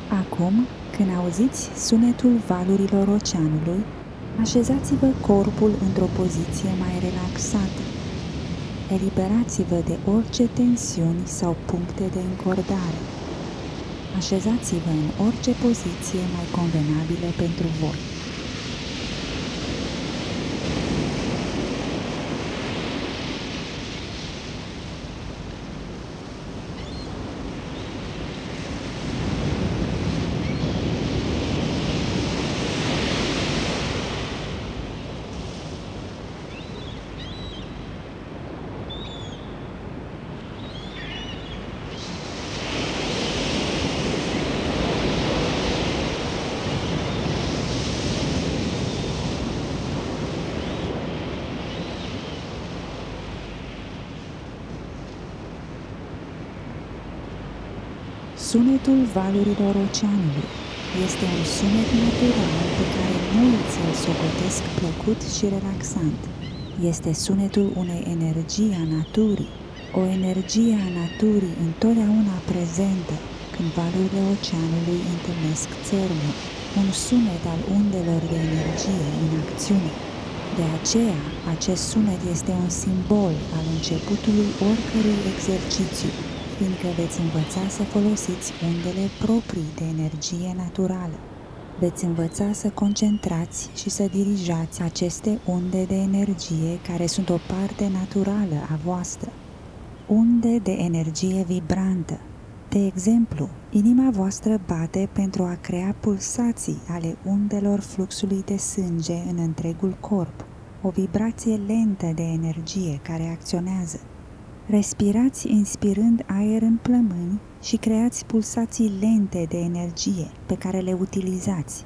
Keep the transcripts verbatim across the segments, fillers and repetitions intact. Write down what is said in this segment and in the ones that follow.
Acum, când auziți sunetul valurilor oceanului, așezați-vă corpul într-o poziție mai relaxată. Eliberați-vă de orice tensiuni sau puncte de încordare. Așezați-vă în orice poziție mai convenabilă pentru voi. Sunetul valurilor oceanului este un sunet natural pe care mulți îl socotesc plăcut și relaxant. Este sunetul unei energii a naturii, o energie a naturii întotdeauna prezentă când valurile oceanului întâlnesc țărmul, un sunet al undelor de energie în acțiune. De aceea, acest sunet este un simbol al începutului oricărui exercițiu, fiindcă veți învăța să folosiți undele proprii de energie naturală. Veți învăța să concentrați și să dirijați aceste unde de energie care sunt o parte naturală a voastră. Unde de energie vibrantă. De exemplu, inima voastră bate pentru a crea pulsații ale undelor fluxului de sânge în întregul corp, o vibrație lentă de energie care acționează. Respirați inspirând aer în plămâni și creați pulsații lente de energie pe care le utilizați.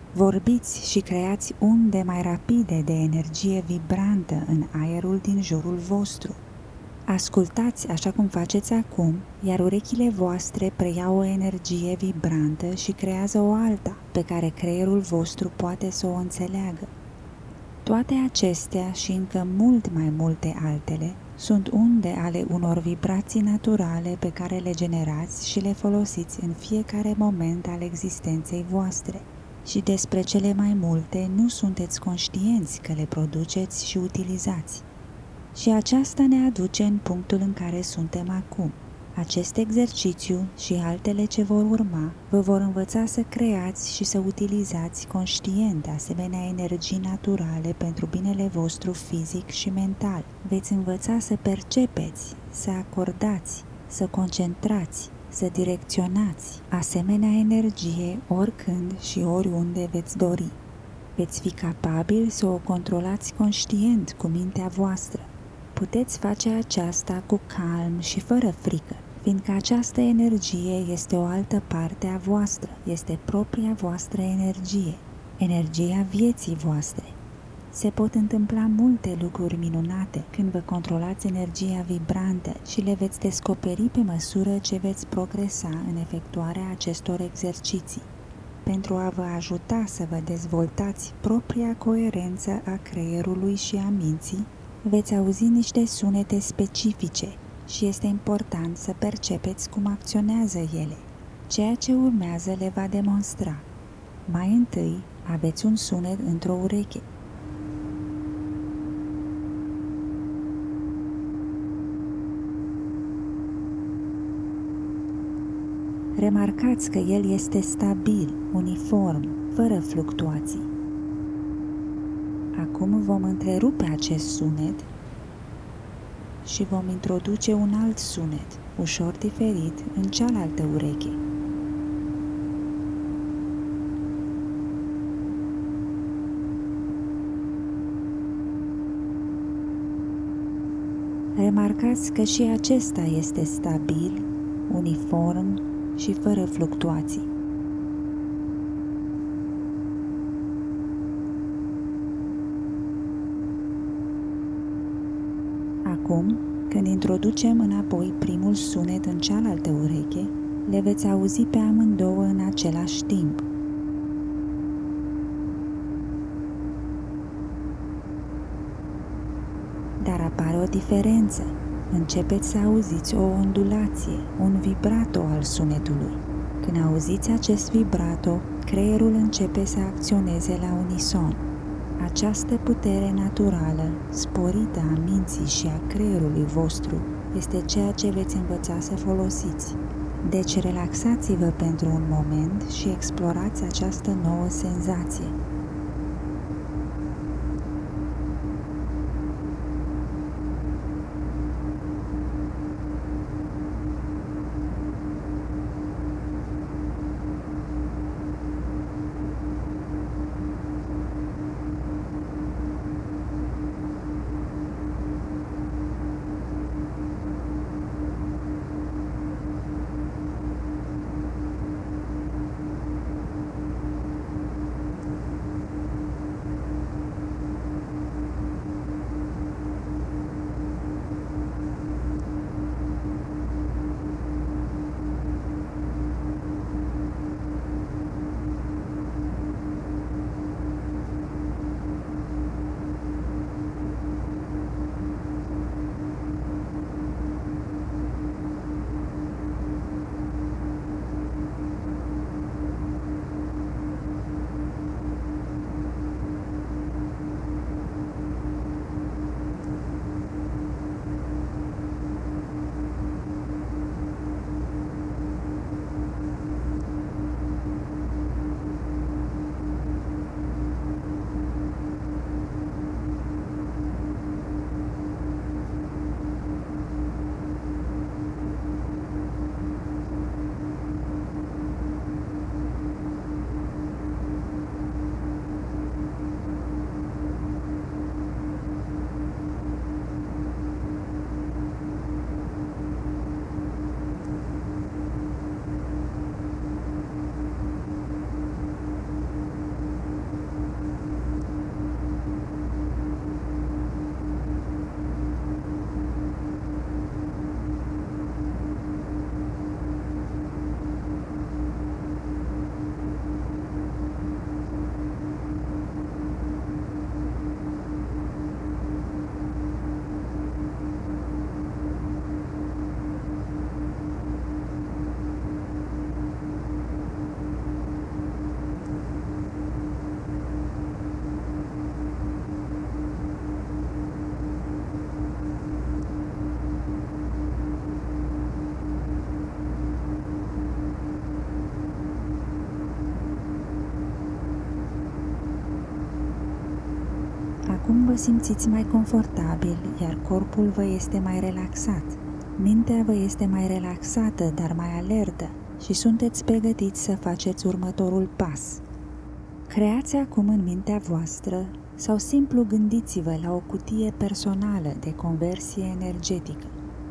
Vorbiți și creați unde mai rapide de energie vibrantă în aerul din jurul vostru. Ascultați așa cum faceți acum, iar urechile voastre preiau o energie vibrantă și creează o alta pe care creierul vostru poate să o înțeleagă. Toate acestea și încă mult mai multe altele sunt unde ale unor vibrații naturale pe care le generați și le folosiți în fiecare moment al existenței voastre. Și despre cele mai multe nu sunteți conștienți că le produceți și utilizați. Și aceasta ne aduce în punctul în care suntem acum. Acest exercițiu și altele ce vor urma vă vor învăța să creați și să utilizați conștient asemenea energii naturale pentru binele vostru fizic și mental. Veți învăța să percepeți, să acordați, să concentrați, să direcționați asemenea energie oricând și oriunde veți dori. Veți fi capabili să o controlați conștient cu mintea voastră. Puteți face aceasta cu calm și fără frică, fiindcă această energie este o altă parte a voastră, este propria voastră energie, energia vieții voastre. Se pot întâmpla multe lucruri minunate când vă controlați energia vibrantă și le veți descoperi pe măsură ce veți progresa în efectuarea acestor exerciții. Pentru a vă ajuta să vă dezvoltați propria coerență a creierului și a minții, veți auzi niște sunete specifice și este important să percepeți cum acționează ele. Ceea ce urmează le va demonstra. Mai întâi, aveți un sunet într-o ureche. Remarcați că el este stabil, uniform, fără fluctuații. Acum vom întrerupe acest sunet și vom introduce un alt sunet, ușor diferit, în cealaltă ureche. Remarcați că și acesta este stabil, uniform și fără fluctuații. Acum, când introducem înapoi primul sunet în cealaltă ureche, le veți auzi pe amândouă în același timp. Dar apare o diferență. Începeți să auziți o ondulație, un vibrato al sunetului, Când auziți acest vibrato, creierul începe să acționeze la unison. Această putere naturală, sporită a minții și a creierului vostru, este ceea ce veți învăța să folosiți. Deci relaxați-vă pentru un moment și explorați această nouă senzație. Acum vă simțiți mai confortabil, iar corpul vă este mai relaxat. Mintea vă este mai relaxată, dar mai alertă și sunteți pregătiți să faceți următorul pas. Creați acum în mintea voastră sau simplu gândiți-vă la o cutie personală de conversie energetică.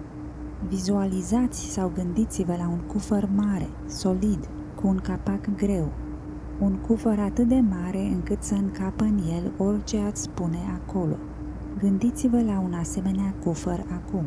Vizualizați sau gândiți-vă la un cufăr mare, solid, cu un capac greu. Un cufăr atât de mare încât să încapă în el orice ați spune acolo. Gândiți-vă la un asemenea cufăr acum.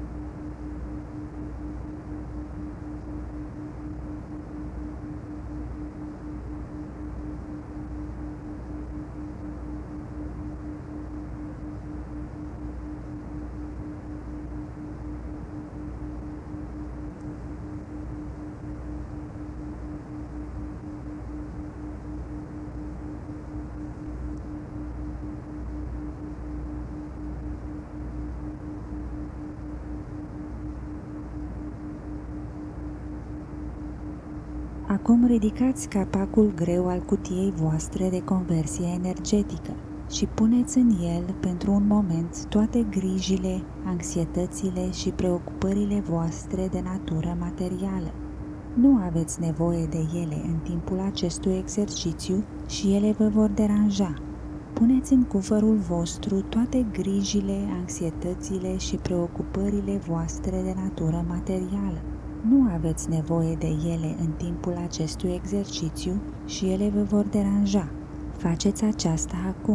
Acum ridicați capacul greu al cutiei voastre de conversie energetică și puneți în el pentru un moment toate grijile, anxietățile și preocupările voastre de natură materială. Nu aveți nevoie de ele în timpul acestui exercițiu și ele vă vor deranja. Puneți în cufărul vostru toate grijile, anxietățile și preocupările voastre de natură materială. Nu aveți nevoie de ele în timpul acestui exercițiu și ele vă vor deranja. Faceți aceasta acum.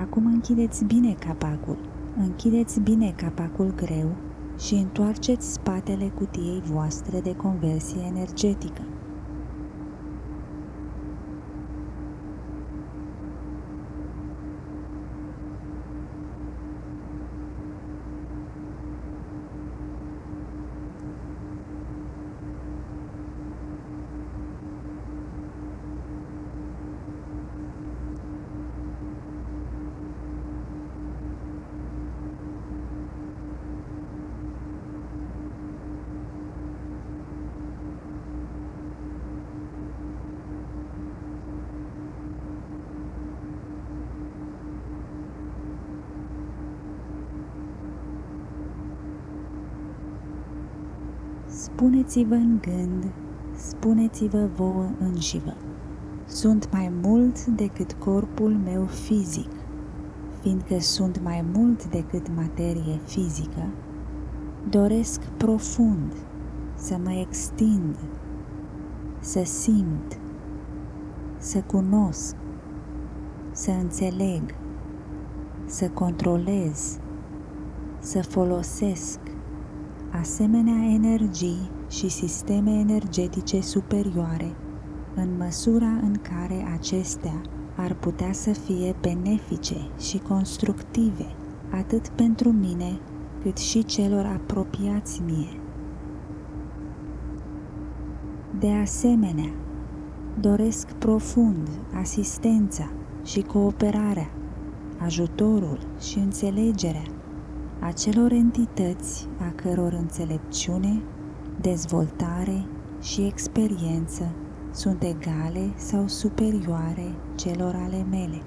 Acum închideți bine capacul, închideți bine capacul greu și întoarceți spatele cutiei voastre de conversie energetică. Spuneți-vă în gând, spuneți-vă vouă înșivă: sunt mai mult decât corpul meu fizic. Fiindcă sunt mai mult decât materie fizică, doresc profund să mă extind, să simt, să cunosc, să înțeleg, să controlez, să folosesc asemenea energii și sisteme energetice superioare în măsura în care acestea ar putea să fie benefice și constructive atât pentru mine cât și celor apropiați mie. De asemenea, doresc profund asistența și cooperarea, ajutorul și înțelegerea acelor entități a căror înțelepciune, dezvoltare și experiență sunt egale sau superioare celor ale mele.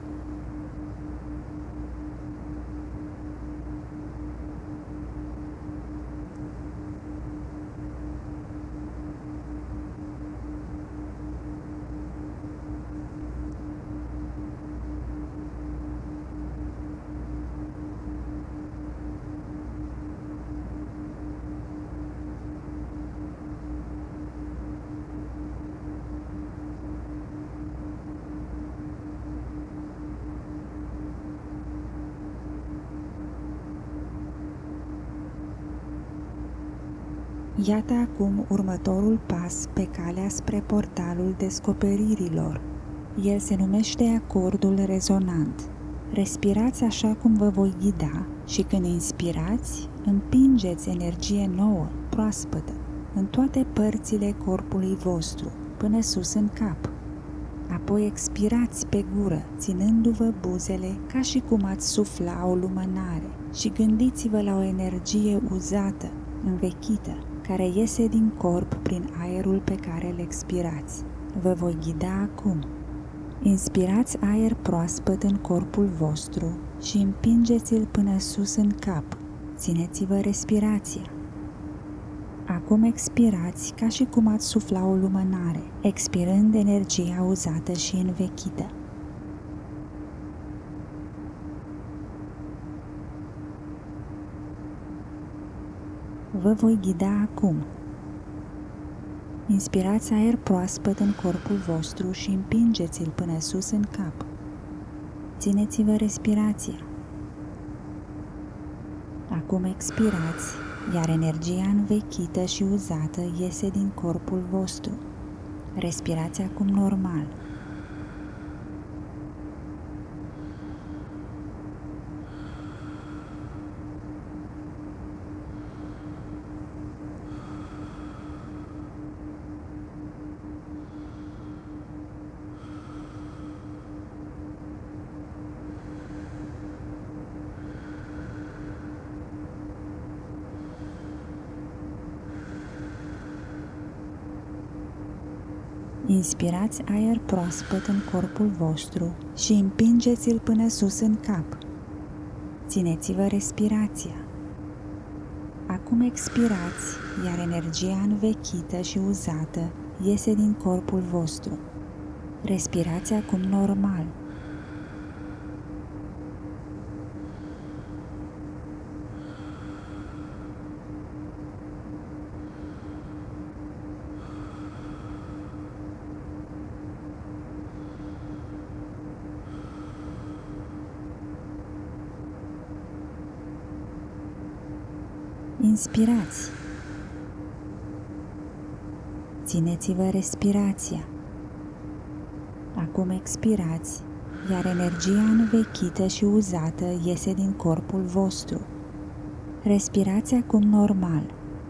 Iată acum următorul pas pe calea spre portalul descoperirilor. El se numește acordul rezonant. Respirați așa cum vă voi ghida și când inspirați, împingeți energie nouă, proaspătă, în toate părțile corpului vostru, până sus în cap. Apoi expirați pe gură, ținându-vă buzele ca și cum ați sufla o lumânare și gândiți-vă la o energie uzată, învechită, care iese din corp prin aerul pe care îl expirați. Vă voi ghida acum. Inspirați aer proaspăt în corpul vostru și împingeți-l până sus în cap. Țineți-vă respirația. Acum expirați ca și cum ați sufla o lumânare, expirând energia uzată și învechită. Vă voi ghida acum. Inspirați aer proaspăt în corpul vostru și împingeți-l până sus în cap. Țineți-vă respirația. Acum expirați, iar energia învechită și uzată iese din corpul vostru. Respirați acum normal. Inspirați aer proaspăt în corpul vostru și împingeți-l până sus în cap. Țineți-vă respirația. Acum expirați, iar energia învechită și uzată iese din corpul vostru. Respirați acum normal. Inspirați. Țineți-vă respirația. Acum expirați, iar energia învechită și uzată iese din corpul vostru. Respirați acum normal.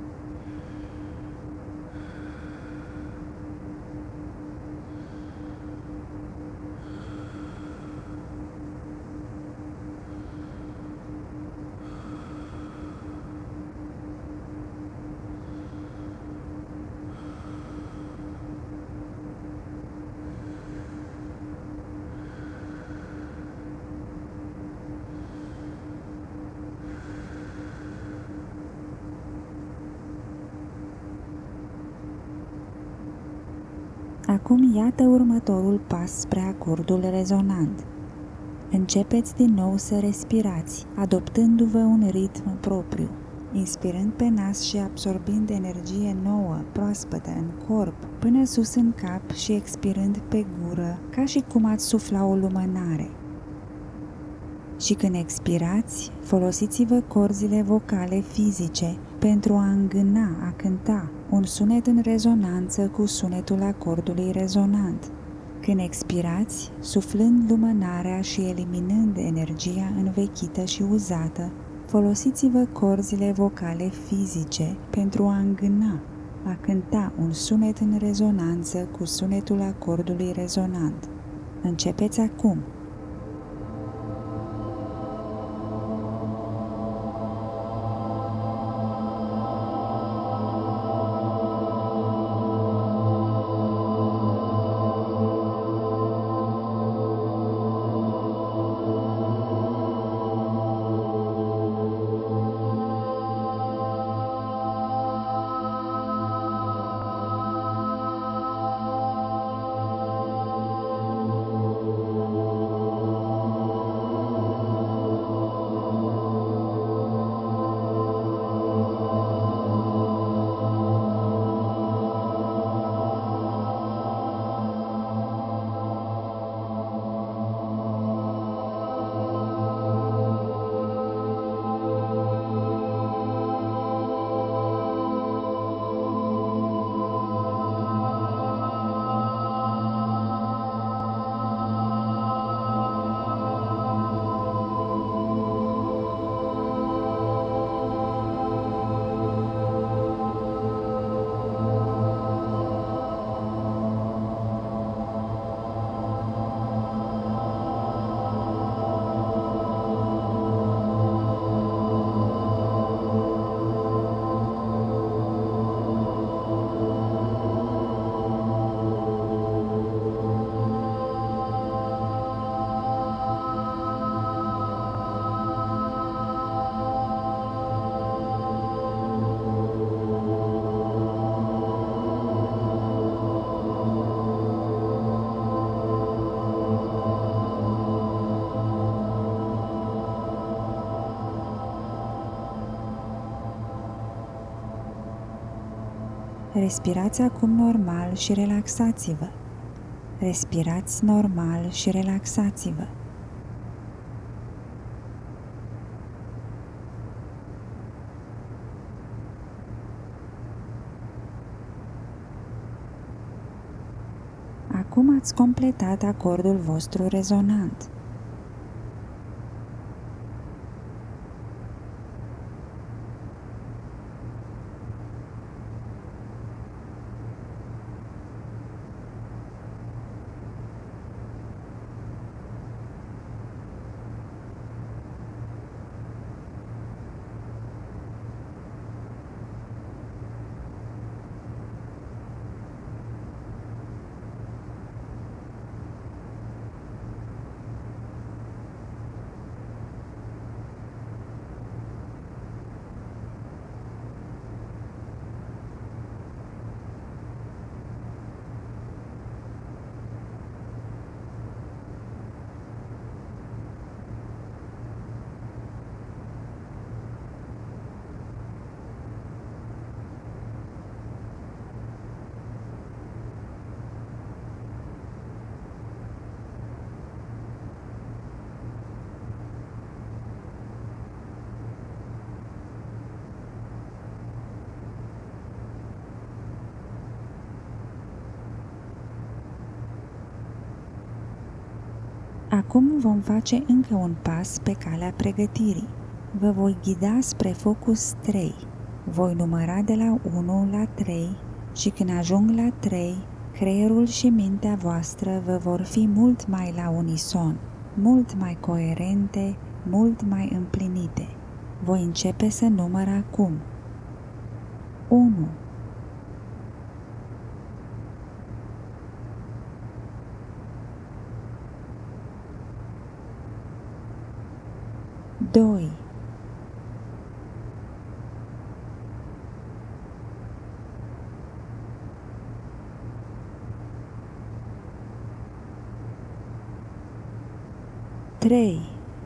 Acum iată următorul pas spre acordul rezonant. Începeți din nou să respirați, adoptându-vă un ritm propriu, inspirând pe nas și absorbind energie nouă, proaspătă în corp, până sus în cap și expirând pe gură, ca și cum ați sufla o lumânare. Și când expirați, folosiți-vă corzile vocale fizice pentru a îngâna, a cânta, un sunet în rezonanță cu sunetul acordului rezonant. Când expirați, suflând lumânarea și eliminând energia învechită și uzată, folosiți-vă corzile vocale fizice pentru a îngâna, a cânta un sunet în rezonanță cu sunetul acordului rezonant. Începeți acum! Respirați acum normal și relaxați-vă. Respirați normal și relaxați-vă. Acum ați completat acordul vostru rezonant. Acum vom face încă un pas pe calea pregătirii. Vă voi ghida spre focus trei. Voi număra de la unu la trei și când ajung la trei, creierul și mintea voastră vă vor fi mult mai la unison, mult mai coerente, mult mai împlinite. Voi începe să număr acum. unu. doi. trei.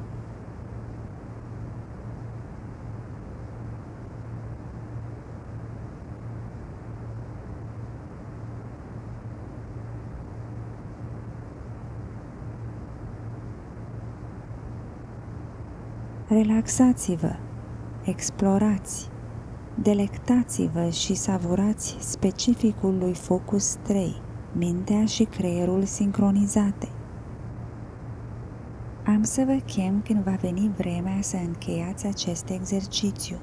Relaxați-vă, explorați, delectați-vă și savurați specificul lui Focus trei, mintea și creierul sincronizate. Am să vă chem când va veni vremea să încheiați acest exercițiu.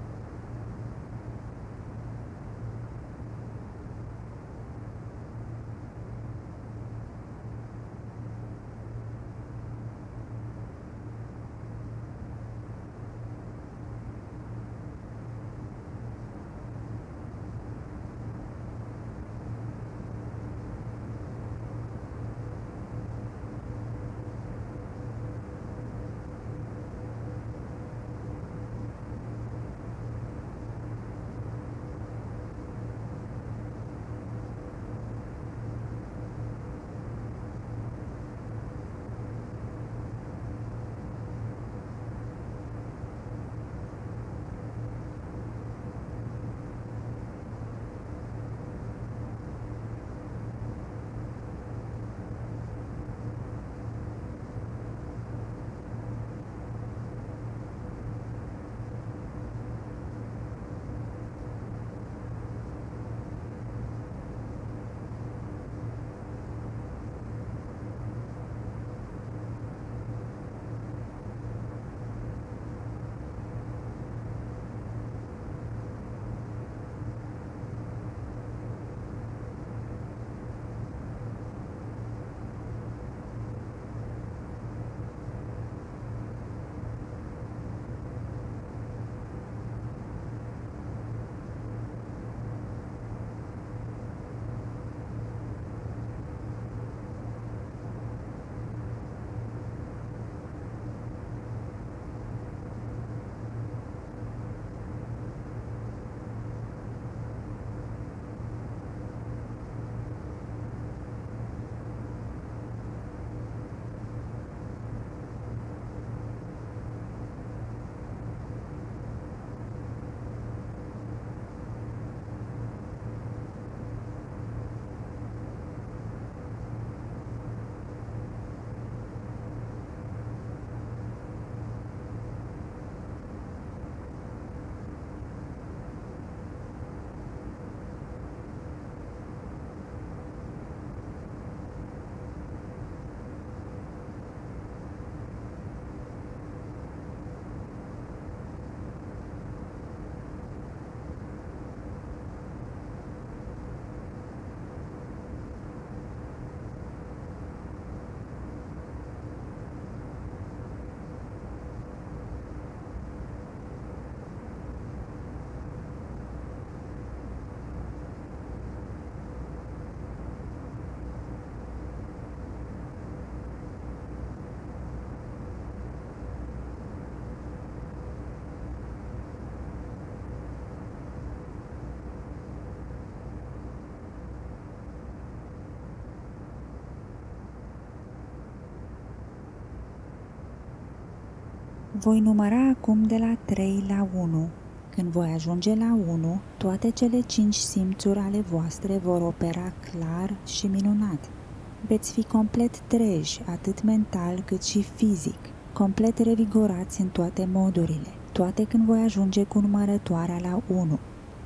Voi număra acum de la trei la unu. Când voi ajunge la unu, toate cele cinci simțuri ale voastre vor opera clar și minunat. Veți fi complet treji, atât mental cât și fizic, complet revigorați în toate modurile, toate când voi ajunge cu numărătoarea la unu.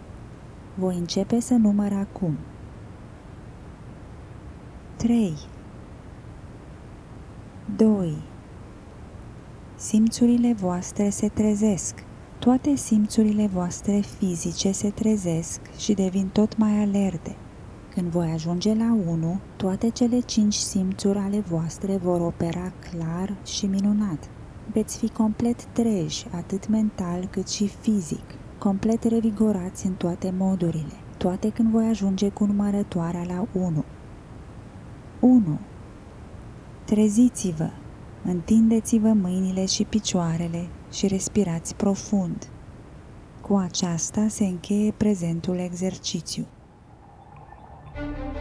Voi începe să număr acum. trei doi. Simțurile voastre se trezesc. Toate simțurile voastre fizice se trezesc și devin tot mai alerte. Când voi ajunge la unu, toate cele cinci simțuri ale voastre vor opera clar și minunat. Veți fi complet treji, atât mental cât și fizic, complet revigorați în toate modurile, toate când voi ajunge cu numărătoarea la unu. unu. Treziți-vă, întindeți-vă mâinile și picioarele și respirați profund. Cu aceasta se încheie prezentul exercițiu.